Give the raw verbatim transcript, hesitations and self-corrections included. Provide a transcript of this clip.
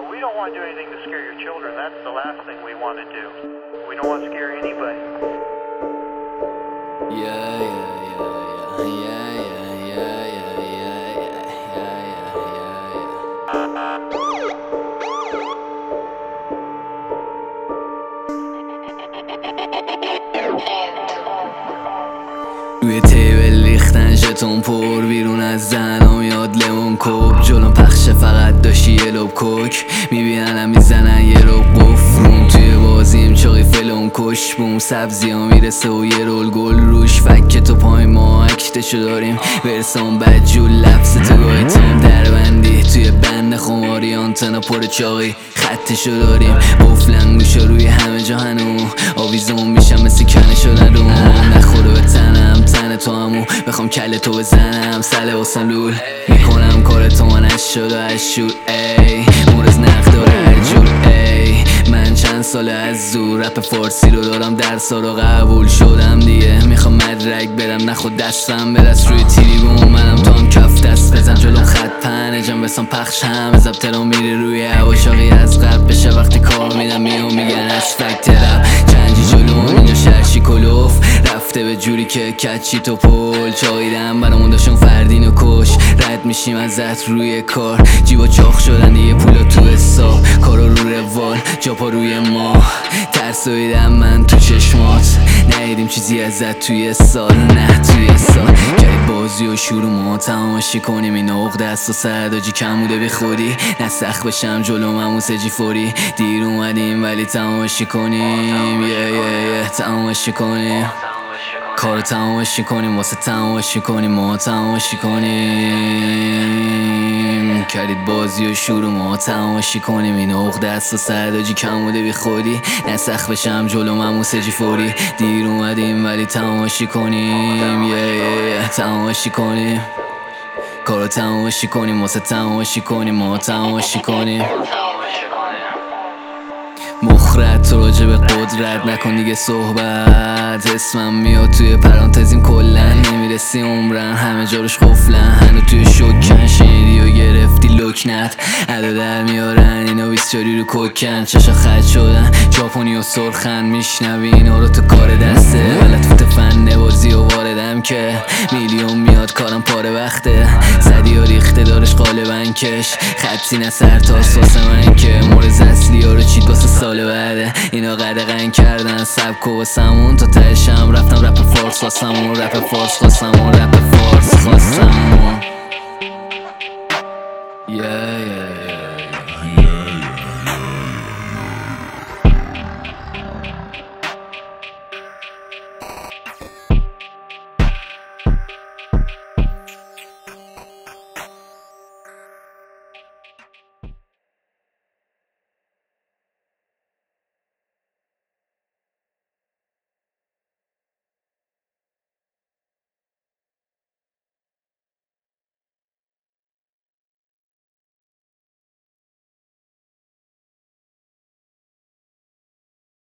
we don't want to do anything to scare your children. That's the last thing we want to do. We don't want to scare anybody. Yeah, yeah, yeah, yeah, yeah, yeah, yeah, yeah, yeah, yeah, yeah, yeah. روی تیبل ریختن ژتون پر بیرون از زنم میاد لیمون کوب جلوم پخشه فقط داشتی یه لب کوک میبیننم میزنن یه رو قفروم توی بازیم چاقی فلون کش بوم سبزی ها میرسه و یه رول گل روش فکه تو پای ما اکتشو داریم برسان بدجول لفظ تو گاهی تام دربندی توی بند خماری آنتنا پر چاقی خطشو داریم بفلن گوشا روی همه جا هنو آویزون میشم مثل کنه شدن رو نخوره به تنم تن تو همو بخوام کل تو بزنم سله واسم لول میکنم کار تو منش شد و از شور ای مورز نقد داره هر جور ای من چند سال از زور رپ فارسی رو دارم درسا رو قبول شدم دیگه میخوام مدرک برم نخود دستم برس روی تریبون منم تو هم کف دست بزن جلوم خط پنه جم بسام پخش هم زبطه رو میره روی هواشاقی از قبل بشه وقتی کار میدم میام میگن از فکت رپ چنجی جلوم اینجا شرشی کلوف رفته به جوری که کچی تو پل چاییدم برامون داشتم فردین و کش رد میشیم ازت روی کار جیبا چاخ شدن دیگه پولا تو حساب کارا رو روال جاپا روی ما ترسویدم من تو چشمات ندیدیم چیزی ازت توی سال نه توی سال کرد بازی و شروع ما تماشی کنیم این عقده است و سرداجی کم بوده بی خودی نسخ بشم جلو ممو سجی فوری دیر اومدیم ولی تماشی کنیم یه یه یه تماشی کنیم کار تماشی کنیم واسه تماشی کنیم ما تماشی کنیم کردید بازی و شروع ما تماشی کنیم این عقده است و سرداجی کم بوده بی خودی نسخ بشم جلو ممو سجی فوری دیر اومدیم ولی تماشی کنیم یه یه یه تماشی کنیم کار تماشی کنیم واسه تماشی کنیم ما تماشی کنیم مخرد تو راجع به قدرت نکن دیگه صحبت اسمم میاد توی پرانتزیم کلن نمیرسی عمرن همه جاروش قفلن هنو توی شکن شیری و گرفتی لکنت ادا در میارن اینا بیسیاری رو کوکن چشا خد شدن ژاپنی و سرخن میشنوی اینا رو تو کار دسته ولت فوت فن بازی و واردم که میلیون میاد کارم پاره وقته زدی و ریخته دارش قالبن کش خطی نه سرتاس واسه من که مورز اصلی ها رو چید واسه سال بعده اینا قدقن کردن سبک و واسمون تا تهشم رفتم رپ فارس واسمون رپ فارس خواستمون رپ فارس خواستمون